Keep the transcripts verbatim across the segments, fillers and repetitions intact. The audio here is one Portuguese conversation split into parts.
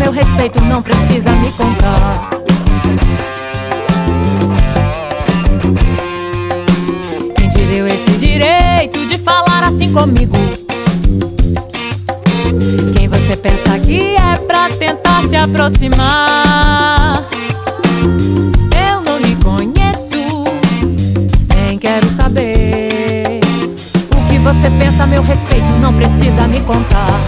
meu respeito, não precisa me contar. Quem te deu esse direito de falar assim comigo? Quem você pensa que é pra tentar se aproximar? Eu não lhe conheço, nem quero saber. O que você pensa a meu respeito, não precisa me contar.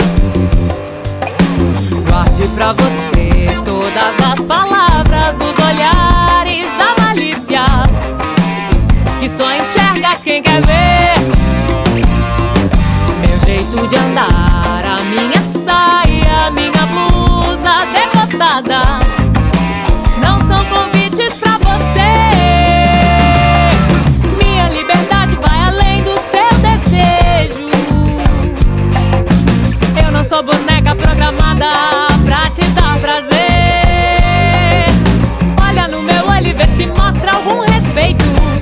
Guarde pra você todas as palavras, os olhares, a malícia, que só enxerga quem quer ver. Meu jeito de andar, a minha saia, a minha blusa decotada, não são convites pra você. Minha liberdade vai além do seu desejo. Eu não sou boneca programada pra te dar prazer. Olha no meu olho e vê se mostra algum respeito.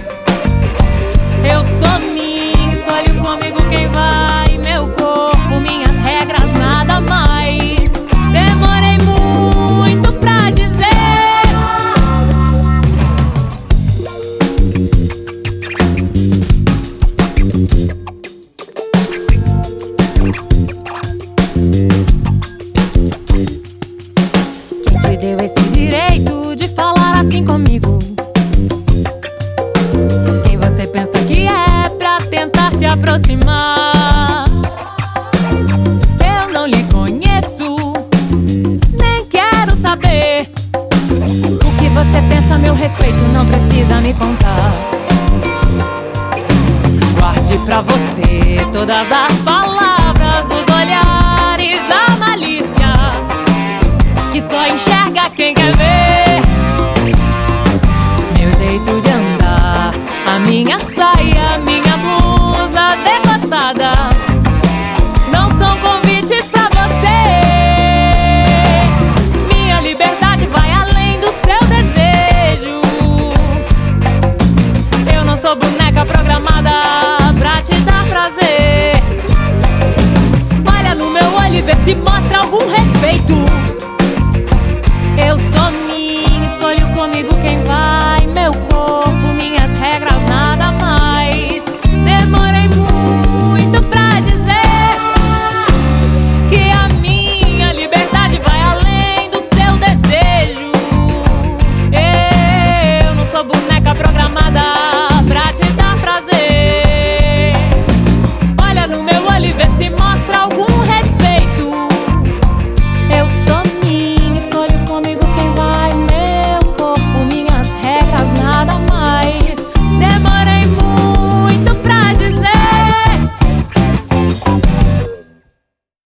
Eu sou minha, escolho comigo quem vai. Meu corpo, minhas regras, nada mais. Demorei muito pra dizer. Quem te deu esse direito de falar assim comigo? Quem você pensa que é pra tentar se aproximar? Eu não lhe conheço, nem quero saber. O que você pensa a meu respeito, não precisa me contar. Guarde pra você todas as palavras, os olhares, a malícia, que só enxerga quem quer ver. Meu jeito de andar, a minha saia, a minha blusa decotada, não são convites pra você. Minha liberdade vai além do seu desejo. Eu não sou boneca programada pra te dar prazer. Olha no meu olho e vê se mostra algum respeito.